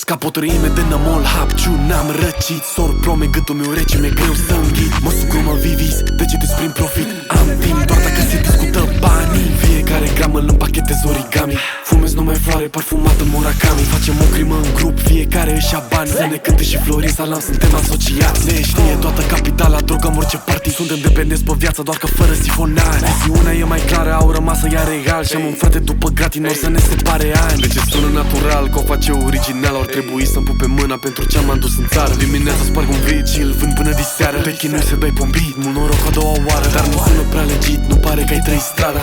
Scapotrăime de nămol, hapciu, n-am răcit. Sor prome, gâtul meu rece, mi-e greu să înghit. Mă sugru, mă vivis, degetes prin profit. Am timp doar dacă se discută banii. Fiecare gramă îl împachetez origami. Fumez numai floare parfumată Murakami. Facem o crimă în grup, fiecare își ia bani. Să ne cânte și Florin Salam, suntem asociați. Se știe toată capitala, drogăm orice party. Suntem dependenți pe viață, doar că fără sifonari. Viziunea e mai clară, au rămas să ia regal. Și am un frate după gratin, or să ne separe ani. De ce sună natural, că o face original. Ar trebui să-mi pupe mâna pentru ce am adus în țară. Dimineața sparg un veci, îl vând până diseară. Te chinui să dai pombit, mult noroc a doua oară. Dar nu sună prea legit, nu pare că ai trăit strada.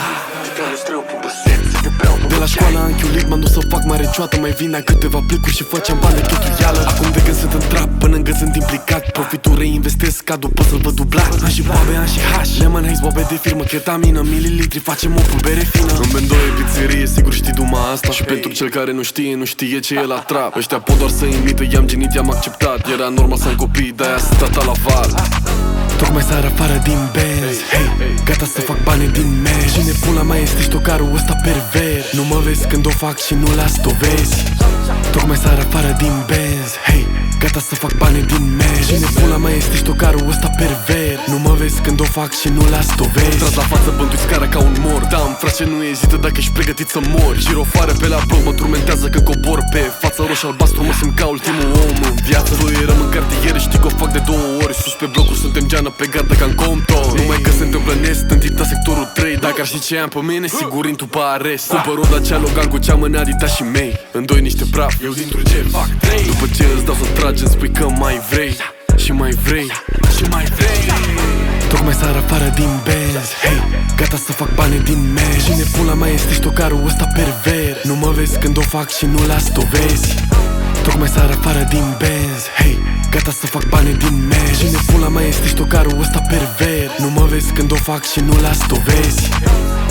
De la școală am chiulit, m-am dus să fac mare cioată. Mai vinea câteva plicuri și făceam bani de cheltuială. Acum de când sunt în trap, până în gât sunt implicat. Profitul reinvestesc ca după să-l văd dublat. Am și boabe, am și hash, lemon haze, boabe de firmă, ketamină, mililitri, facem o bere fină. În Bendoie pizzerie, sigur știi duma asta. Și pentru cel care nu știe, nu știe ce e la trap. Ăștia pot doar să imită, i-am genit, i-am acceptat. Era normal să am copii, de-aia sunt tata la val. Tocmai sar afară din Benz, hey, gata să fac bani din mers. Cine pula mai este ștocarul ăsta pervers? Nu mă vezi când o fac și nu las dovezi. Tocmai sar afară din Benz, hey, gata să fac bani din mers. Cine pula mai este ștocarul ăsta pervers? Nu mă vezi când o fac și nu las dovezi. Tras la față, bântui scara ca un mor. Da, în frate, nu ezită dacă ești pregătit să mori. Girofoare pe la bloc, mă turmentează că cobor pe fața roșu-albastru, mă simt ca ultimul om în viață. Fluierăm în cartiere, știi că o fac de 2 ori. Sus pe blocuri suntem geană pe gardă ca în Compton. Numai că se întâmplă nest, întita sectorul 3. Dacă ar ști ce am pe mine, sigur intru pe arest. Sunt pe roda cea Logan cu cea mână Adidas și mei. În doi niște praf, eu dintr-un ce fac 3. După ce îți dau să tragi, îmi spui că mai vrei. Și mai vrei, și mai vrei. Tocmai sar afară din Benz, hey, gata să fac bani din mers. Cine pula mai este ștocarul ăsta pervers? Nu mă vezi când o fac și nu las dovezi. Tocmai sar afară din Benz, hey, gata să fac bani din mers. Cine pula mai este ștocarul ăsta pervers? Nu mă vezi când o fac și nu las dovezi.